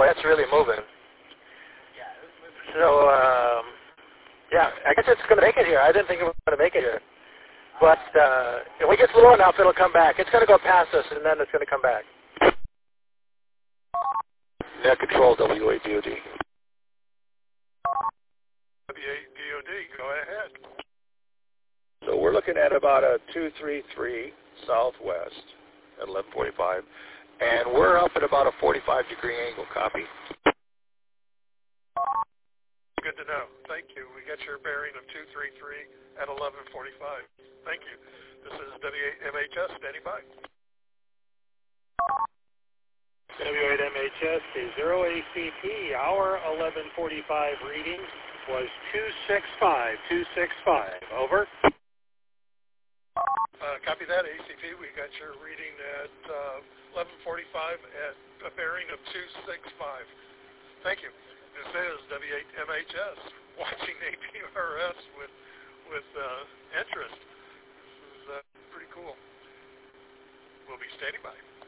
boy, that's really moving. So, yeah, I guess it's going to make it here. I didn't think it was going to make it here. But if we get low enough, it'll come back. It's going to go past us, and then it's going to come back. Net control, WADOD. WADOD, go ahead. So we're looking at about a 233 southwest at 11:45, and we're up at about a 45-degree angle. Copy. Good to know. Thank you. We got your bearing of 233 at 11:45. Thank you. This is W8MHS standing by. W8MHS to 0 ACP. Our 11:45 reading was 265. Over. Copy that, ACP. We got your reading at 11:45 at a bearing of 265. Thank you. This is W8MHS watching APRS with interest. This is pretty cool. We'll be standing by.